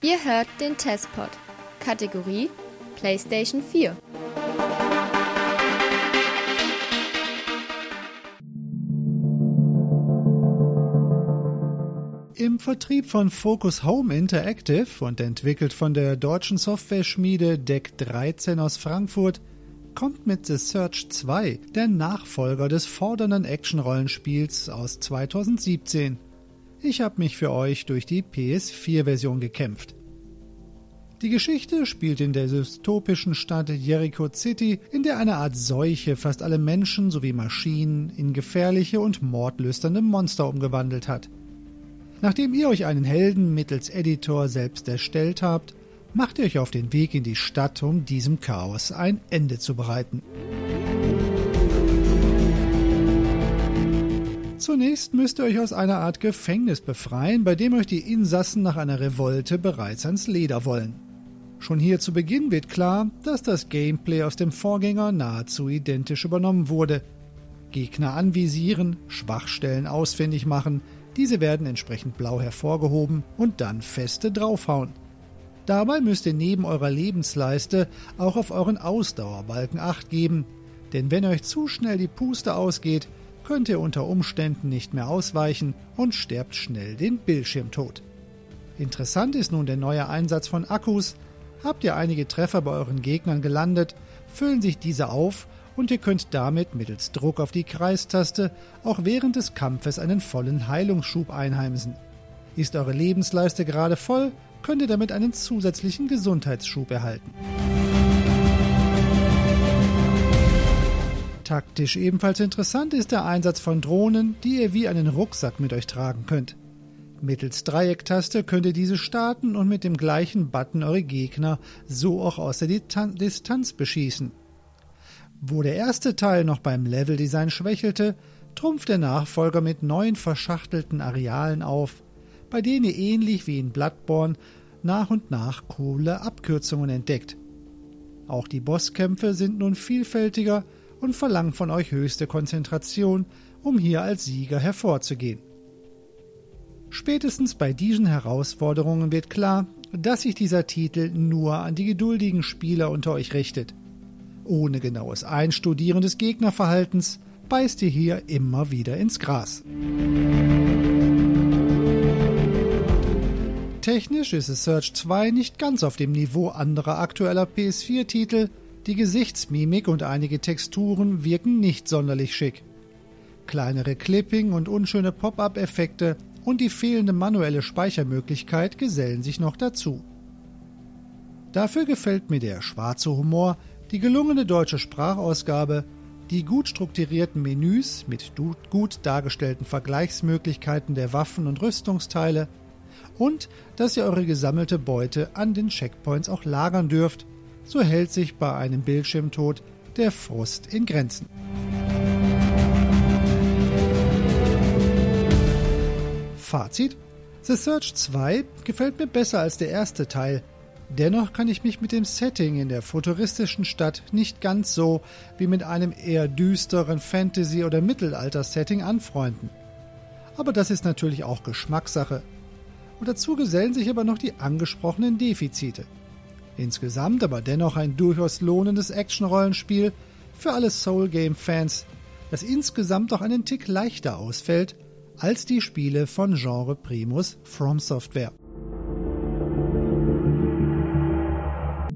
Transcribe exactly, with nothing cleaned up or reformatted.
Ihr hört den Testpod. Kategorie PlayStation vier. Im Vertrieb von Focus Home Interactive und entwickelt von der deutschen Software-Schmiede Deck dreizehn aus Frankfurt kommt mit The Surge zwei der Nachfolger des fordernden Action-Rollenspiels aus zweitausendsiebzehn. Ich habe mich für euch durch die P S vier Version gekämpft. Die Geschichte spielt in der dystopischen Stadt Jericho City, in der eine Art Seuche fast alle Menschen sowie Maschinen in gefährliche und mordlüsternde Monster umgewandelt hat. Nachdem ihr euch einen Helden mittels Editor selbst erstellt habt, macht ihr euch auf den Weg in die Stadt, um diesem Chaos ein Ende zu bereiten. Zunächst müsst ihr euch aus einer Art Gefängnis befreien, bei dem euch die Insassen nach einer Revolte bereits ans Leder wollen. Schon hier zu Beginn wird klar, dass das Gameplay aus dem Vorgänger nahezu identisch übernommen wurde. Gegner anvisieren, Schwachstellen ausfindig machen, diese werden entsprechend blau hervorgehoben und dann feste draufhauen. Dabei müsst ihr neben eurer Lebensleiste auch auf euren Ausdauerbalken Acht geben, denn wenn euch zu schnell die Puste ausgeht, könnt ihr unter Umständen nicht mehr ausweichen und sterbt schnell den Bildschirmtod. Interessant ist nun der neue Einsatz von Akkus. Habt ihr einige Treffer bei euren Gegnern gelandet, füllen sich diese auf und ihr könnt damit mittels Druck auf die Kreistaste auch während des Kampfes einen vollen Heilungsschub einheimsen. Ist eure Lebensleiste gerade voll, könnt ihr damit einen zusätzlichen Gesundheitsschub erhalten. Taktisch ebenfalls interessant ist der Einsatz von Drohnen, die ihr wie einen Rucksack mit euch tragen könnt. Mittels Dreiecktaste könnt ihr diese starten und mit dem gleichen Button eure Gegner so auch aus der Distanz beschießen. Wo der erste Teil noch beim Leveldesign schwächelte, trumpft der Nachfolger mit neuen verschachtelten Arealen auf, bei denen ihr ähnlich wie in Bloodborne nach und nach coole Abkürzungen entdeckt. Auch die Bosskämpfe sind nun vielfältiger und verlangen von euch höchste Konzentration, um hier als Sieger hervorzugehen. Spätestens bei diesen Herausforderungen wird klar, dass sich dieser Titel nur an die geduldigen Spieler unter euch richtet. Ohne genaues Einstudieren des Gegnerverhaltens beißt ihr hier immer wieder ins Gras. Technisch ist The Surge zwei nicht ganz auf dem Niveau anderer aktueller P S vier Titel, die Gesichtsmimik und einige Texturen wirken nicht sonderlich schick. Kleinere Clipping- und unschöne Pop-up-Effekte und die fehlende manuelle Speichermöglichkeit gesellen sich noch dazu. Dafür gefällt mir der schwarze Humor, die gelungene deutsche Sprachausgabe, die gut strukturierten Menüs mit gut dargestellten Vergleichsmöglichkeiten der Waffen und Rüstungsteile und dass ihr eure gesammelte Beute an den Checkpoints auch lagern dürft. So hält sich bei einem Bildschirmtod der Frust in Grenzen. Fazit: The Surge zwei gefällt mir besser als der erste Teil. Dennoch kann ich mich mit dem Setting in der futuristischen Stadt nicht ganz so wie mit einem eher düsteren Fantasy- oder Mittelalter-Setting anfreunden. Aber das ist natürlich auch Geschmackssache. Und dazu gesellen sich aber noch die angesprochenen Defizite. Insgesamt aber dennoch ein durchaus lohnendes Action-Rollenspiel für alle Soul-Game-Fans, das insgesamt auch einen Tick leichter ausfällt als die Spiele von Genre Primus From Software.